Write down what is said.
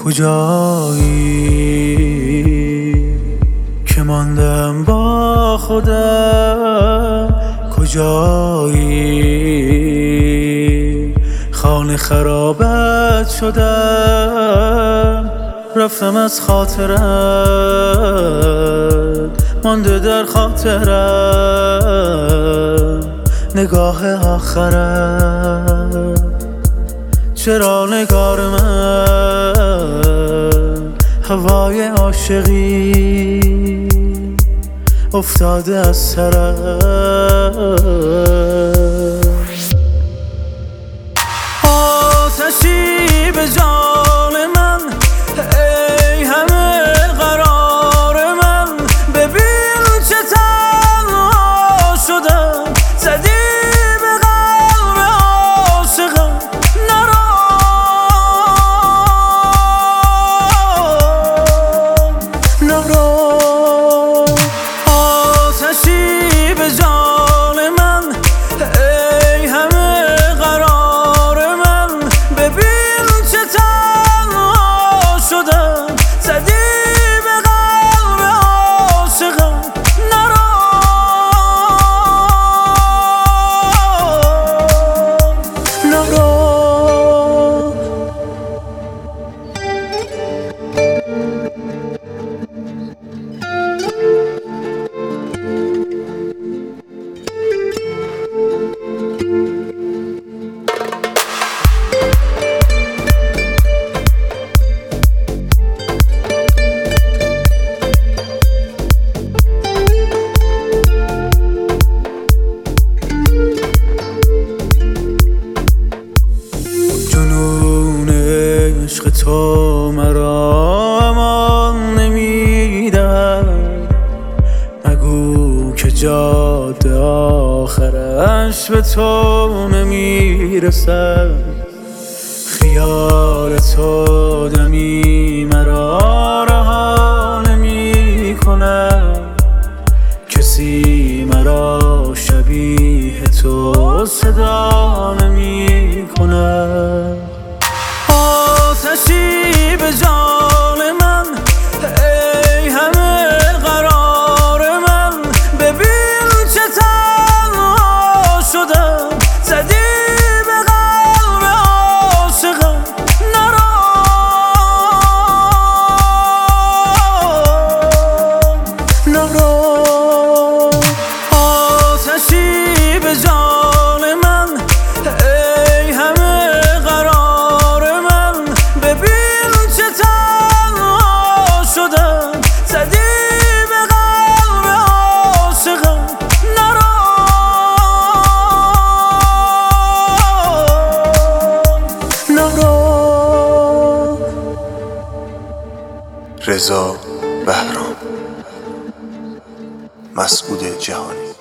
کجایی که ماندم با خودم؟ کجایی خانه خرابت شدم؟ رفتم از خاطرم، مانده در خاطرم نگاه آخرم. چرا نگار من هوای عاشقی افتاده از سرم؟ آتشی به جان من، ای همه قرار من، ببین چه تنها شدم. زدی به قلب عاشقم نرو، نرو. آتشی به جان من، ای همه قرار من، ببین چه تنها شدم. زدی به قلب عاشقم نرو، نرو. جنون عشق تو مرا امان نمیدهد. نگو که جاده آخرش به تو نمیرسد. خیال تو دمی مرا رها نمی کند. کسی مرا شبیه تو صدا نمی کند. آتشی به جان من، ای همه قرار من، ببین چه تنها شدم. زدی به قلب عاشقم نرو، نرو. آتشی به جان من، ای همه قرار من، ببین چه تنها شدم. زدی به قلب عاشقم نرو، نرو. رضا بهرام، مسعود جهانی.